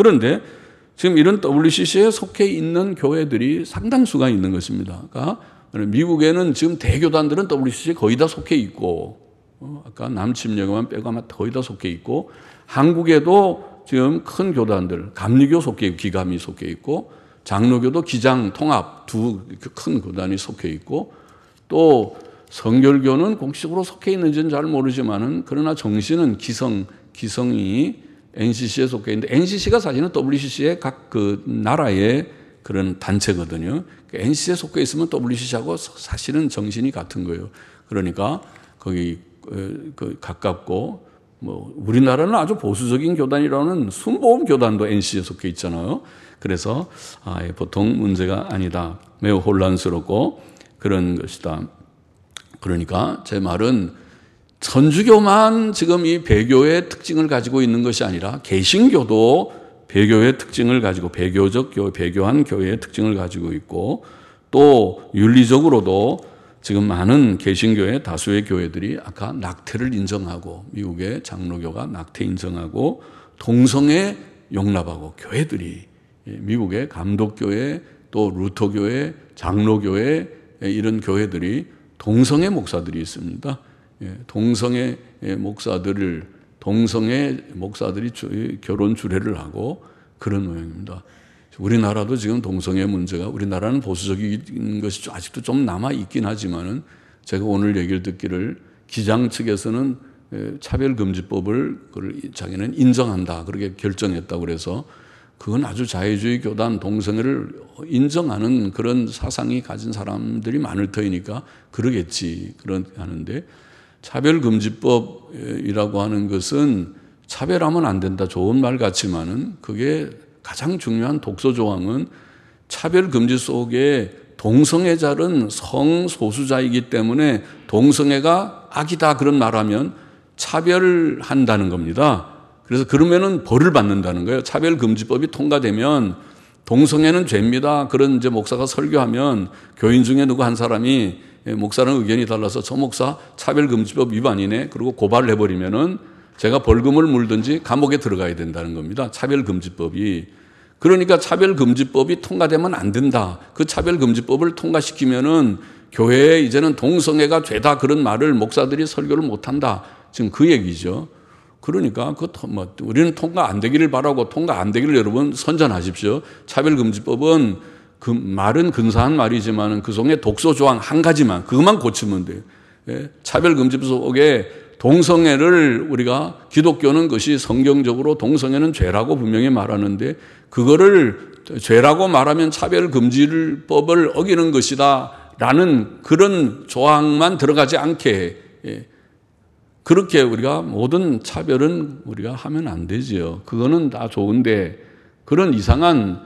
[SPEAKER 1] 그런데 지금 이런 WCC에 속해 있는 교회들이 상당수가 있는 것입니다. 그러니까 미국에는 지금 대교단들은 WCC에 거의 다 속해 있고, 아까 남침여교만 빼고 아마 거의 다 속해 있고, 한국에도 지금 큰 교단들, 감리교 속해 있고, 기감이 속해 있고, 장로교도 기장, 통합 두 큰 교단이 속해 있고, 또 성결교는 공식적으로 속해 있는지는 잘 모르지만은 그러나 정신은 기성이 NCC에 속해 있는데 NCC가 사실은 WCC의 각 그 나라의 그런 단체거든요. NCC에 속해 있으면 WCC하고 사실은 정신이 같은 거예요. 그러니까 거기 가깝고 뭐 우리나라는 아주 보수적인 교단이라는 순복음 교단도 NCC에 속해 있잖아요. 그래서 보통 문제가 아니다. 매우 혼란스럽고 그런 것이다. 그러니까 제 말은 천주교만 지금 이 배교의 특징을 가지고 있는 것이 아니라 개신교도 배교의 특징을 가지고 배교적 교회, 배교한 교회의 특징을 가지고 있고 또 윤리적으로도 지금 많은 개신교의 다수의 교회들이 아까 낙태를 인정하고 미국의 장로교가 낙태 인정하고 동성애 용납하고 교회들이 미국의 감독교회 또 루터교회 장로교회 이런 교회들이 동성애 목사들이 있습니다. 동성애 목사들이 결혼 주례를 하고 그런 모양입니다. 우리나라도 지금 동성애 문제가 우리나라는 보수적인 것이 아직도 좀 남아 있긴 하지만은 제가 오늘 얘기를 듣기를 기장 측에서는 차별금지법을 자기는 인정한다 그렇게 결정했다고 그래서 그건 아주 자유주의 교단 동성애를 인정하는 그런 사상이 가진 사람들이 많을 터이니까 그러겠지 그런 하는데 차별금지법이라고 하는 것은 차별하면 안 된다 좋은 말 같지만은 그게 가장 중요한 독소 조항은 차별금지 속에 동성애자는 성소수자이기 때문에 동성애가 악이다 그런 말하면 차별한다는 겁니다. 그래서 그러면은 벌을 받는다는 거예요. 차별금지법이 통과되면 동성애는 죄입니다. 그런 이제 목사가 설교하면 교인 중에 누구 한 사람이 목사랑 의견이 달라서 저 목사 차별금지법 위반이네. 그리고 고발을 해버리면은 제가 벌금을 물든지 감옥에 들어가야 된다는 겁니다. 차별금지법이. 그러니까 차별금지법이 통과되면 안 된다. 그 차별금지법을 통과시키면은 교회에 이제는 동성애가 죄다 그런 말을 목사들이 설교를 못한다. 지금 그 얘기죠. 그러니까 우리는 통과 안 되기를 바라고 통과 안 되기를 여러분 선전하십시오. 차별금지법은 그 말은 근사한 말이지만 그 속에 독소 조항 한 가지만 그것만 고치면 돼요. 차별금지법 속에 동성애를 우리가 기독교는 것이 성경적으로 동성애는 죄라고 분명히 말하는데 그거를 죄라고 말하면 차별금지법을 어기는 것이다 라는 그런 조항만 들어가지 않게 그렇게 우리가 모든 차별은 우리가 하면 안 되지요. 그거는 다 좋은데 그런 이상한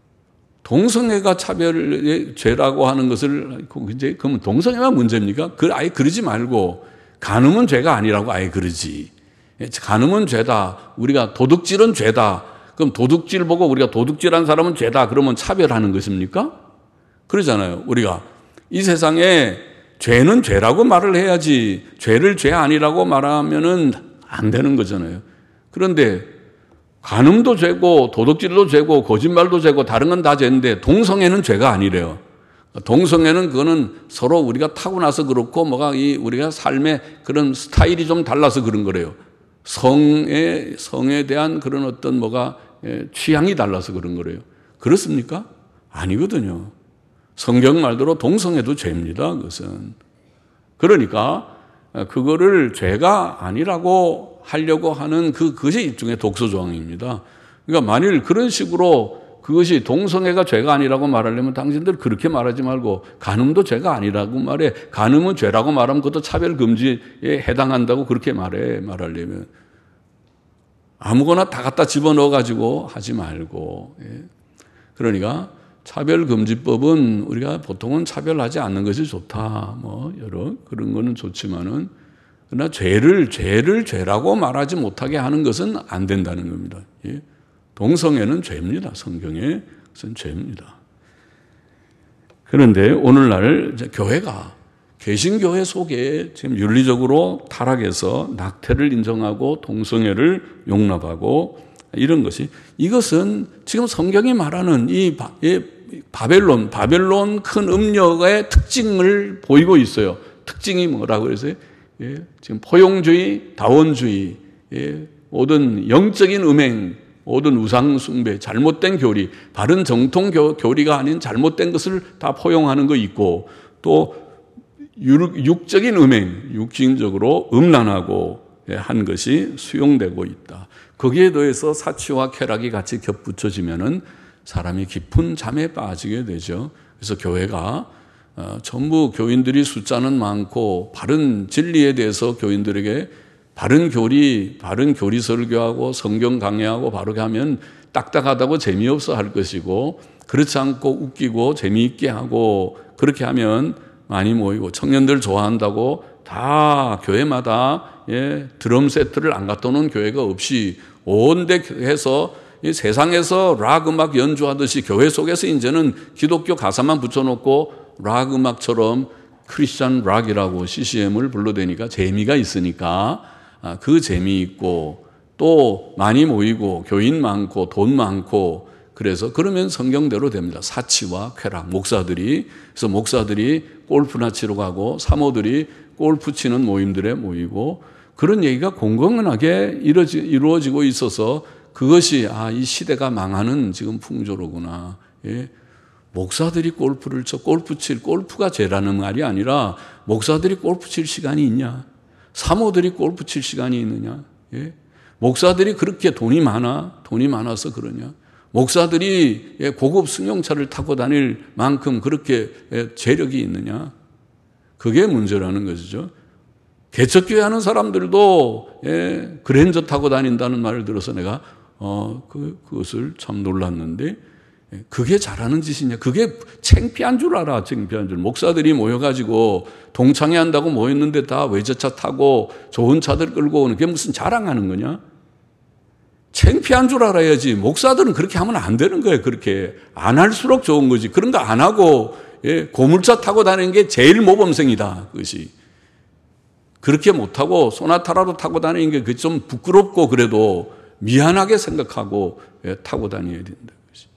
[SPEAKER 1] 동성애가 차별의 죄라고 하는 것을 이제 그러면 동성애가 문제입니까? 아예 그러지 말고 간음은 죄가 아니라고 아예 그러지. 간음은 죄다. 우리가 도둑질은 죄다. 그럼 도둑질 보고 우리가 도둑질한 사람은 죄다. 그러면 차별하는 것입니까? 그러잖아요. 우리가 이 세상에 죄는 죄라고 말을 해야지 죄를 죄 아니라고 말하면은 안 되는 거잖아요. 그런데 간음도 죄고 도둑질도 죄고 거짓말도 죄고 다른 건 다 죄인데 동성애는 죄가 아니래요. 동성애는 그거는 서로 우리가 타고나서 그렇고 우리가 삶의 그런 스타일이 좀 달라서 그런 거래요. 성에 대한 그런 어떤 취향이 달라서 그런 거래요. 그렇습니까? 아니거든요. 성경 말대로 동성애도 죄입니다. 그것은. 그러니까 그거를 죄가 아니라고 하려고 하는 그것이 일종의 독소 조항입니다. 그러니까 만일 그런 식으로 그것이 동성애가 죄가 아니라고 말하려면 당신들 그렇게 말하지 말고 간음도 죄가 아니라고 말해. 간음은 죄라고 말하면 그것도 차별금지에 해당한다고 그렇게 말하려면 아무거나 다 갖다 집어넣어가지고 하지 말고. 그러니까 차별금지법은 우리가 보통은 차별하지 않는 것이 좋다. 여러 그런 거는 좋지만은 그러나 죄를 죄라고 말하지 못하게 하는 것은 안 된다는 겁니다. 동성애는 죄입니다. 성경에 그것은 죄입니다. 그런데 오늘날 교회가 개신교회 속에 지금 윤리적으로 타락해서 낙태를 인정하고 동성애를 용납하고 이런 것이, 이것은 지금 성경이 말하는 이 바벨론 큰 음력의 특징을 보이고 있어요. 특징이 뭐라고 그래서요? 지금 포용주의, 다원주의, 모든 영적인 음행, 모든 우상숭배, 잘못된 교리, 바른 정통 교리가 아닌 잘못된 것을 다 포용하는 거 있고, 또 육적인 음행, 육신적으로 음란하고 한 것이 수용되고 있다. 거기에 더해서 사치와 쾌락이 같이 겹붙여지면은 사람이 깊은 잠에 빠지게 되죠. 그래서 교회가 전부 교인들이 숫자는 많고 바른 진리에 대해서 교인들에게 바른 교리 설교하고 성경 강해하고 바르게 하면 딱딱하다고 재미없어 할 것이고, 그렇지 않고 웃기고 재미있게 하고 그렇게 하면 많이 모이고, 청년들 좋아한다고 다 교회마다 드럼 세트를 안 갖다 놓은 교회가 없이 온데 해서 세상에서 락 음악 연주하듯이 교회 속에서 이제는 기독교 가사만 붙여놓고 락 음악처럼 크리스찬 락이라고 CCM을 불러대니까 재미가 있으니까 그 재미있고 또 많이 모이고 교인 많고 돈 많고, 그래서 그러면 성경대로 됩니다. 사치와 쾌락. 그래서 목사들이 골프나 치러 가고 사모들이 골프 치는 모임들에 모이고, 그런 얘기가 공공연하게 이루어지고 있어서 그것이 이 시대가 망하는 지금 풍조로구나. 목사들이 골프를 쳐 골프가 죄라는 말이 아니라 목사들이 골프 칠 시간이 있냐? 사모들이 골프 칠 시간이 있느냐? 목사들이 그렇게 돈이 많아서 그러냐? 목사들이 고급 승용차를 타고 다닐 만큼 그렇게 재력이 있느냐? 그게 문제라는 것이죠. 개척교회 하는 사람들도 그랜저 타고 다닌다는 말을 들어서 내가 그것을 참 놀랐는데, 그게 잘하는 짓이냐? 그게 창피한 줄 알아. 창피한 줄. 목사들이 모여가지고 동창회 한다고 모였는데 다 외제차 타고 좋은 차들 끌고 오는 게 무슨 자랑하는 거냐? 창피한 줄 알아야지. 목사들은 그렇게 하면 안 되는 거예요. 그렇게 안 할수록 좋은 거지. 그런 거 안 하고 고물차 타고 다니는 게 제일 모범생이다. 그것이. 그렇게 못하고 소나타라도 타고 다니는 게 좀 부끄럽고 그래도 미안하게 생각하고 타고 다녀야 된다.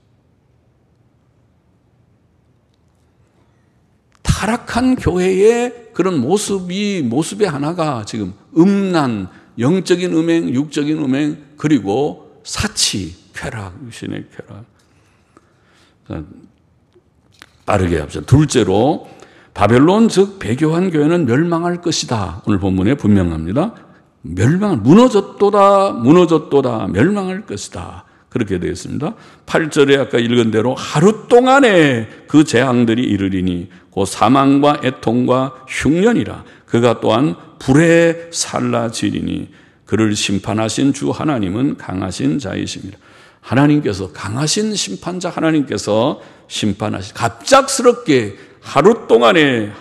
[SPEAKER 1] 타락한 교회의 그런 모습의 하나가 지금 음란, 영적인 음행, 육적인 음행, 그리고 사치, 쾌락, 육신의 쾌락. 빠르게 합시다. 둘째로, 바벨론 즉 배교한 교회는 멸망할 것이다. 오늘 본문에 분명합니다. 무너졌도다, 멸망할 것이다. 그렇게 되어 있습니다. 8절에 아까 읽은 대로 하루 동안에 그 재앙들이 이르리니 곧 사망과 애통과 흉년이라. 그가 또한 불에 살라지리니 그를 심판하신 주 하나님은 강하신 자이십니다. 하나님께서, 강하신 심판자 하나님께서 갑작스럽게 하루 동안에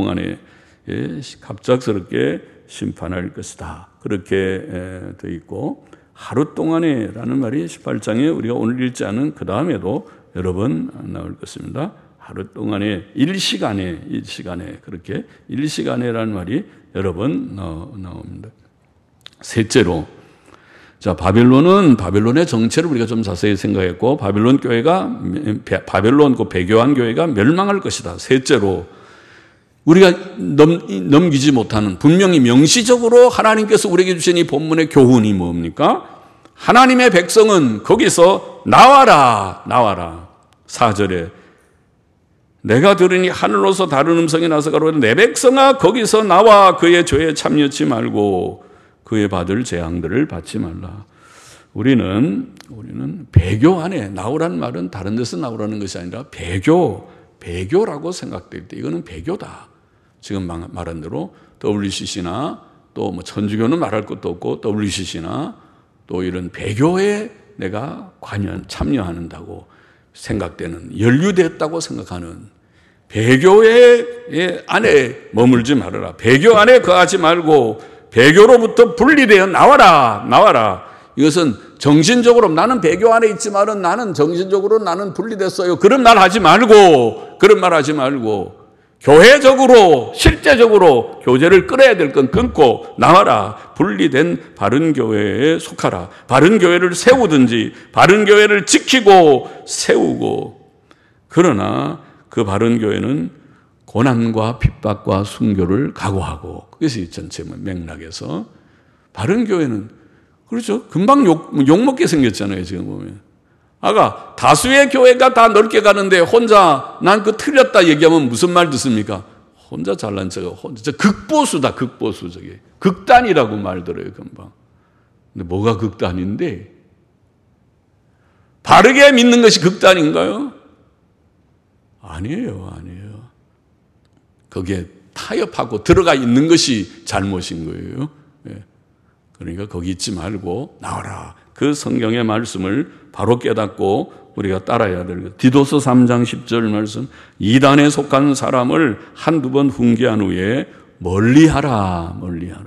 [SPEAKER 1] 갑작스럽게 심판할 것이다. 그렇게 되어 있고, 하루 동안에 라는 말이 18장에 우리가 오늘 읽지 않은 그 다음에도 여러 번 나올 것입니다. 하루 동안에, 일시간에 그렇게 일시간에라는 말이 여러 번 나옵니다. 셋째로, 자, 바벨론의 정체를 우리가 좀 자세히 생각했고, 바벨론 그 배교한 교회가 멸망할 것이다. 셋째로, 우리가 넘기지 못하는, 분명히 명시적으로 하나님께서 우리에게 주신 이 본문의 교훈이 뭡니까? 하나님의 백성은 거기서 나와라. 4절에 내가 들으니 하늘로서 다른 음성이 나서 가로되 내 백성아 거기서 나와 그의 죄에 참여치 말고 그의 받을 재앙들을 받지 말라. 우리는 배교 안에, 나오라는 말은 다른 데서 나오라는 것이 아니라 배교라고 생각될 때 이거는 배교다. 지금 말한 대로 WCC나 또 뭐 천주교는 말할 것도 없고 WCC나 또 이런 배교에 내가 참여한다고 생각되는, 연루됐다고 생각하는 배교의 안에 머물지 말아라. 배교 안에 거하지 말고 배교로부터 분리되어 나와라. 이것은 정신적으로 나는 배교 안에 있지만은 나는 정신적으로 나는 분리됐어요. 그런 말 하지 말고 교회적으로 실제적으로 교제를 끊어야 될 건 끊고 나와라. 분리된 바른 교회에 속하라. 바른 교회를 세우든지 바른 교회를 지키고 세우고, 그러나 그 바른 교회는 고난과 핍박과 순교를 각오하고, 그것이 전체 맥락에서 바른 교회는 그렇죠. 금방 욕먹게 생겼잖아요. 지금 보면. 아까 다수의 교회가 다 넓게 가는데 혼자 난 그 틀렸다 얘기하면 무슨 말 듣습니까? 혼자 잘난 척하고 혼자 극보수다. 극보수. 저게 극단이라고 말 들어요. 금방. 근데 뭐가 극단인데? 바르게 믿는 것이 극단인가요? 아니에요. 거기에 타협하고 들어가 있는 것이 잘못인 거예요. 그러니까 거기 있지 말고 나와라. 그 성경의 말씀을 바로 깨닫고 우리가 따라야 될 것. 디도서 3장 10절 말씀. 이단에 속한 사람을 한두 번 훈계한 후에 멀리하라.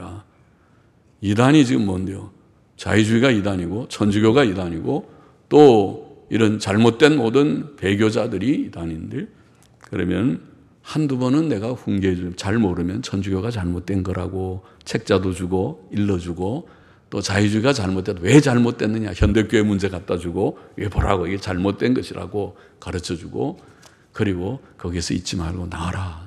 [SPEAKER 1] 이단이 지금 뭔데요? 자유주의가 이단이고 천주교가 이단이고 또 이런 잘못된 모든 배교자들이 이단인데, 그러면 한두 번은 내가 훈계해 주면, 잘 모르면 천주교가 잘못된 거라고 책자도 주고 일러주고, 또 자유주의가 잘못돼도 왜 잘못됐느냐 현대교회 문제 갖다 주고, 왜 보라고 이게 잘못된 것이라고 가르쳐주고, 그리고 거기서 잊지 말고 나와라.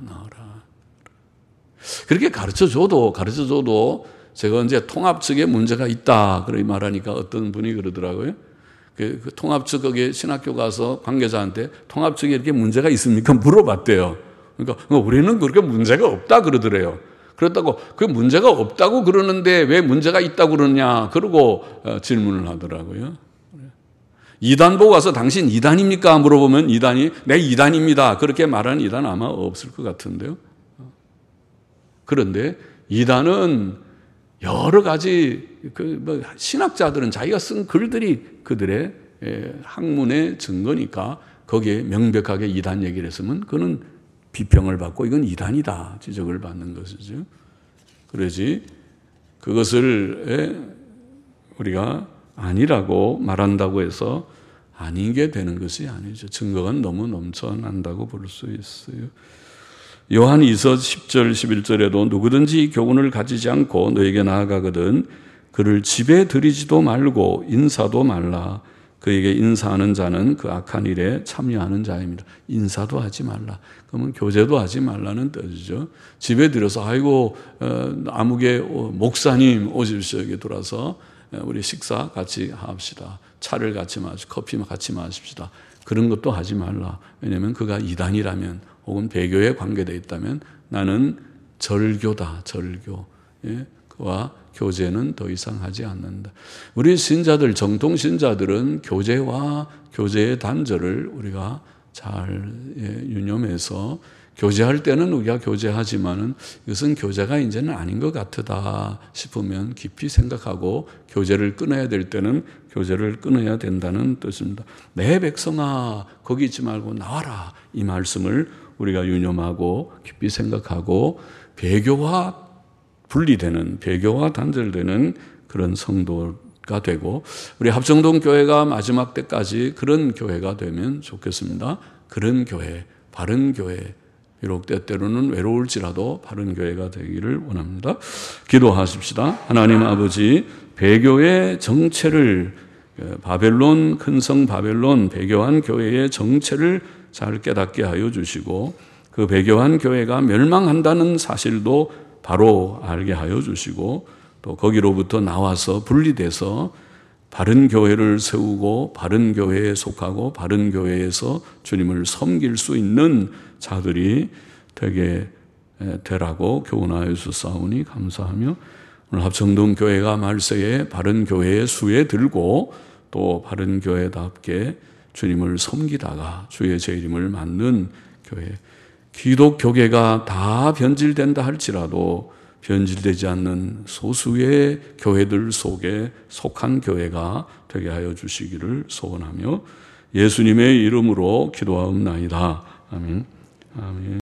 [SPEAKER 1] 그렇게 가르쳐줘도 제가 이제 통합 측에 문제가 있다 그렇게 말하니까 어떤 분이 그러더라고요. 그 통합 측 거기에 신학교 가서 관계자한테 통합 측에 이렇게 문제가 있습니까? 물어봤대요. 그러니까 우리는 그렇게 문제가 없다 그러더래요. 그렇다고 그 문제가 없다고 그러는데 왜 문제가 있다고 그러냐 그러고 질문을 하더라고요. 이단 보고 와서 당신 이단입니까? 물어보면 이단이 네 이단입니다. 그렇게 말하는 이단 아마 없을 것 같은데요. 그런데 이단은 여러 가지 신학자들은 자기가 쓴 글들이 그들의 학문의 증거니까 거기에 명백하게 이단 얘기를 했으면 그는 비평을 받고 이건 이단이다 지적을 받는 것이죠. 그러지 그것을 우리가 아니라고 말한다고 해서 아닌 게 되는 것이 아니죠. 증거가 너무 넘쳐난다고 볼 수 있어요. 요한 2서 10절 11절에도 누구든지 교훈을 가지지 않고 너에게 나아가거든 그를 집에 들이지도 말고 인사도 말라. 그에게 인사하는 자는 그 악한 일에 참여하는 자입니다. 인사도 하지 말라. 그러면 교제도 하지 말라는 뜻이죠. 집에 들여서 아이고 아무개 목사님 오십시오. 여기 들어와서 우리 식사 같이 합시다. 차를 같이 마시고 커피 같이 마십시다. 그런 것도 하지 말라. 왜냐하면 그가 이단이라면 혹은 배교에 관계되어 있다면 나는 절교다. 절교. 그와 교제는 더 이상 하지 않는다. 우리 신자들, 정통 신자들은 교제와 교제의 단절을 우리가 잘 유념해서 교제할 때는 우리가 교제하지만은 이것은 교제가 이제는 아닌 것 같다 싶으면 깊이 생각하고 교제를 끊어야 될 때는 교제를 끊어야 된다는 뜻입니다. 내 백성아 거기 있지 말고 나와라. 이 말씀을 우리가 유념하고 깊이 생각하고 배교와 분리되는 배교와 단절되는 그런 성도가 되고 우리 합정동 교회가 마지막 때까지 그런 교회가 되면 좋겠습니다. 그런 교회, 바른 교회, 비록 때때로는 외로울지라도 바른 교회가 되기를 원합니다. 기도하십시다. 하나님 아버지, 배교의 정체를 바벨론, 큰성 바벨론 배교한 교회의 정체를 잘 깨닫게 하여 주시고 그 배교한 교회가 멸망한다는 사실도 바로 알게 하여 주시고 또 거기로부터 나와서 분리돼서 바른 교회를 세우고 바른 교회에 속하고 바른 교회에서 주님을 섬길 수 있는 자들이 되게 되라고 교훈하여 주사오니 감사하며 오늘 합정동 교회가 말세에 바른 교회의 수에 들고 또 바른 교회답게 주님을 섬기다가 주의 재림을 맞는 교회, 기독교계가 다 변질된다 할지라도 변질되지 않는 소수의 교회들 속에 속한 교회가 되게 하여 주시기를 소원하며 예수님의 이름으로 기도하옵나이다. 아멘. 아멘.